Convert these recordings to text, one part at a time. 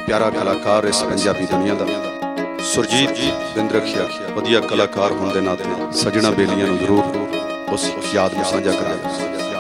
प्यारा कलाकार इस पंजाबी दुनिया का सुरजीत बिंद रखिया वधिया कलाकार होने के नाते सजना बेलियां जरूर उस याद में साझा करांगे।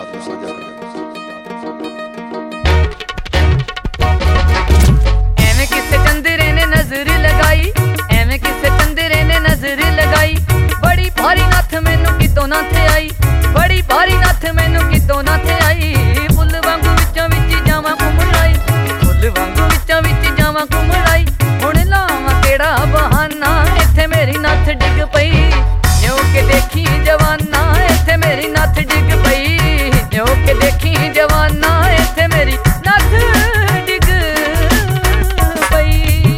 एवें किसे चंदरे ने नजर लगाई, एवें किसे चंदरे ने नजर लगाई, बड़ी भारी नथ मैनू कितों ना थे आई, बड़ी भारी नथ मैनू कितों ना थे आई। फुल वांगू विचों विच जावां घुमड़ाई, फुल वांगू विचों विच जावां घुमड़ाई, हुण लावां केड़ा बहाना इत्थे मेरी नथ डिग पई, जो के देखी जवाना इत्थे मेरी नथ डिग पई, जो के देखी जवाना इत्थे मेरी नथ डिग पई।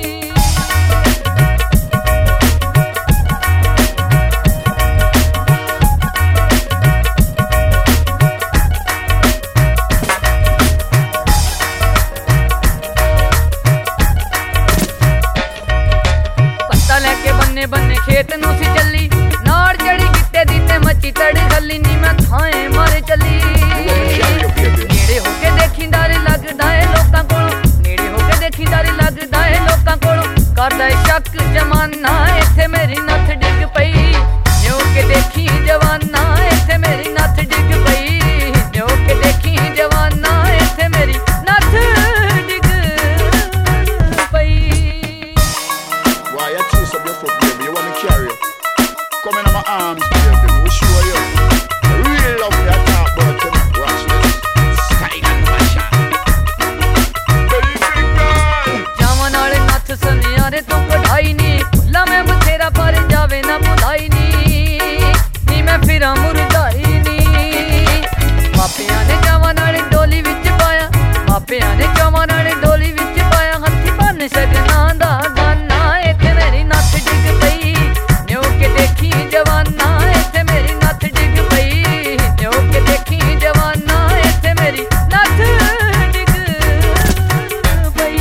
पत्ता लेके बन्ने बन्ने खेत नूं सी चली, नाड़ जड़ी गिट्टे दी ते मची तड़ी गली नी मैं थाएं मारे चली। नेड़े होके देखी डर लगदा है लोकां कोलों, नेड़े होके देखी डर लगदा है लोकां कोलों, करदा है शक जमाना इत्थे मेरी नथ डिग पई, जो के देखी जवाना इत्थे मेरी नथ डिग पई, जो के देखी जवाना इत्थे मेरी नथ डिग पई। Why you twist up your foot, baby? You want me carry you? Come in my arms, baby. We show you. I really love you. I talk about you. Watch this. Style and fashion. Baby girl. जावां नाल नथ सुनियारे तो कढ़ाई नी, भुला मैं बथेरा पर जावे ना भुलाई नी, नी मैं फिरां मुरझाई नी। मापियां ने जावां नाल डोली विच पाया, मापियां ने जावां नाल डोली विच पाया, हत्थी भन्न शगना दा गाना इत्थे मेरी नथ डिग पई, जो के देखी जवाना इत्थे मेरी नथ डिग पई, जो के देखी जवाना इत्थे मेरी नथ डिग पई।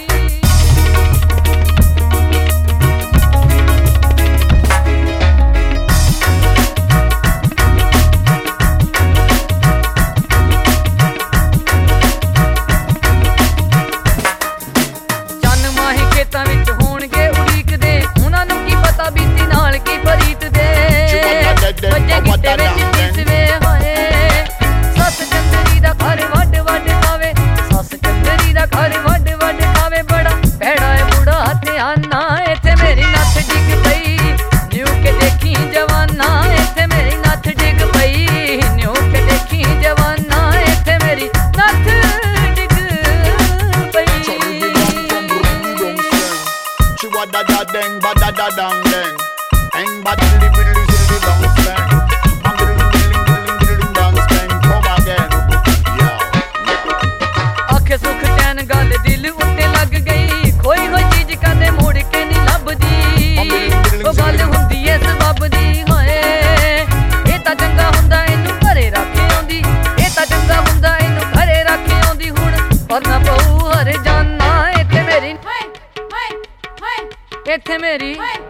ਚੰਨ ਮਾਹੀ ਖੇਤਾਂ ਵਿੱਚ ਹੋਣਗੇ ਉਡੀਕਦੇ, ਉਹਨਾਂ ਨੂੰ ਕੀ ਪਤਾ ਬੀਤੀ ਨਾਲ ਕੀ ਫਰੀਦ ਦੇ, ਵੱਜੇ ਗਿੱਟੇ ਵਿੱਚ ਕਿਸਵੇ ਹੋਏ, ਸੱਸ ਚੰਦਰੀ ਦਾ ਘਰ ਵੱਡ ਵੱਡ ਖਾਵੇ, ਸੱਸ ਚੰਦਰੀ ਦਾ ਘਰ ਵੱਡ ਵੱਡ ਖਾਵੇ, ਬੜਾ ਭੈੜਾ ਏ ਬੁੜਾ ਧਿਆਨਾ ਇੱਥੇ ਮੇਰੀ ਨੱਥ ਡਿੱਗ ਪਈ, ਨਿਉ ਕੇ ਦੇਖੀ ਜਵਾਨਾ ਇੱਥੇ ਮੇਰੀ ਨੱਥ ਡਿੱਗ ਪਈ, ਨਿਉ ਕੇ ਦੇਖੀ ਜਵਾਨਾ ਇੱਥੇ ਮੇਰੀ ਨੱਥ ਡਿੱਗ ਪਈ। She wa da da deng, ba da da dang deng, eng ba diddly diddly diddly dong deng, bang diddly diddly diddly dong deng. Come again, yeah. ਆਖੇ ਸੁਖ ਚੈਨ ਗੱਲ ਦਿਲ ਉੱਤੇ ਲੱਗ ਗਈ, ਖੋਈ ਹੋਈ ਚੀਜ਼ ਕਦੇ ਮੁੜ ਕੇ ਨਹੀਂ ਲੱਭਦੀ, ਉਹ ਗੱਲ ਹੁੰਦੀ ਏ ਸਬੱਬ ਦੀ ਹੋਏ, ਇਹ ਤਾਂ ਚੰਗਾ ਹੁੰਦਾ ਇਹਨੂੰ ਘਰੇ ਰੱਖ ਆਉਂਦੀ, ਇਹ ਤਾਂ ਚੰਗਾ ਹੁੰਦਾ ਇਹਨੂੰ ਘਰੇ ਰੱਖ ਆਉਂਦੀ, ਹੁਣ ਪਰ ਨਾ ਪਊ ਹਰ ਜਾਨਾ ਇੱਥੇ ਮੇਰੀ, ਇੱਥੇ ਮੇਰੀ